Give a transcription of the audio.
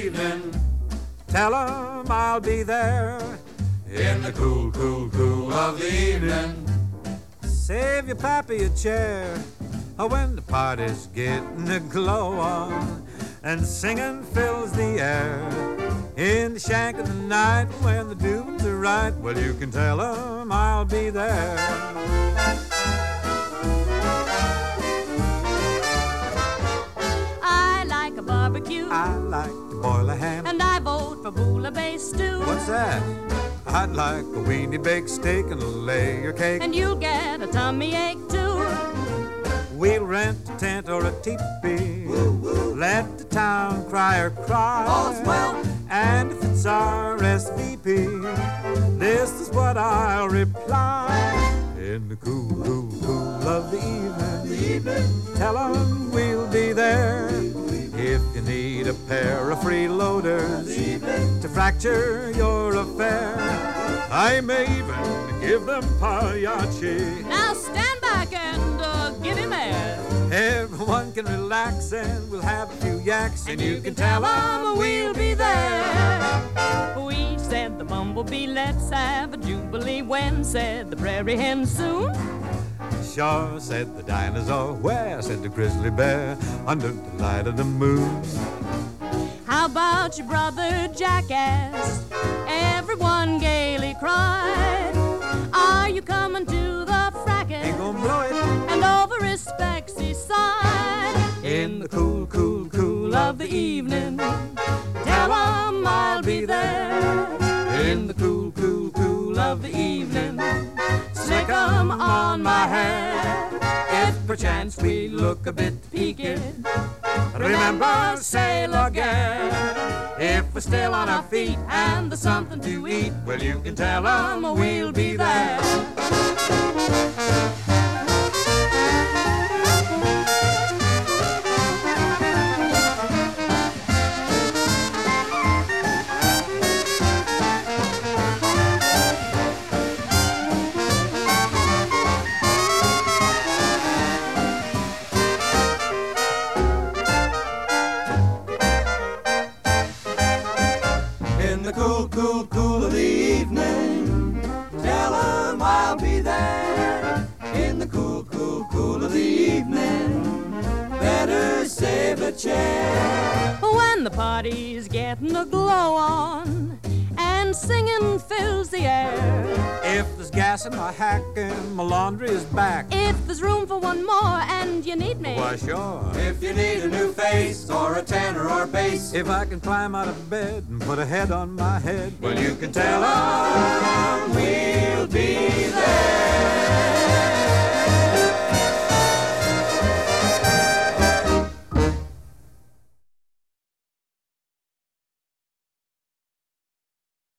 evening. Tell 'em I'll be there in the cool, cool, cool of the evening. Save your pappy a chair when the party's getting a glow on and singing fills the air. In the shank of the night when the dudes are right, well, you can tell 'em I'll be there. I like a barbecue. I like to boil a ham. And I vote for bouillabaisse stew. What's that? I'd like a weenie baked steak and a layer cake. And you'll get a tummy ache too. We'll rent a tent or a teepee. Let the town crier cry. All's well. And if it's RSVP, this is what I'll reply. In the cool, cool, cool of the evening, tell 'em we'll be there. If you need a pair of freeloaders to fracture your affair, I may even give them pagliacci. Now stand back and give him air. Everyone can relax and we'll have a few yaks, and you can tell 'em we'll be there. We said the bumblebee, let's have a jubilee. When said the prairie hen, soon? Sure, said the dinosaur. Where, said the grizzly bear, under the light of the moon. How about your brother jackass? Everyone gaily cried. Are you coming to the fracas? Ain't gonna blow it. And over his specs he sighed. In the cool, cool, cool of the evening, tell 'em I'll be there. In the cool, cool, cool of the evening, Slick 'em on my hair. if perchance we look a bit peaked, remember, sail again. If we're still on our feet and there's something to eat, well, you can tell 'em we'll be there. In the cool, cool, cool of the evening, tell 'em I'll be there. In the cool, cool, cool of the evening, better save a chair. When the party's getting a glow on and singing fills the air. If there's gas in my hack and my laundry is back, If there's room for one more and you need me, why sure. If you need a new face or a tenor or bass, If I can climb out of bed and put a head on my head, well, you can tell 'em we'll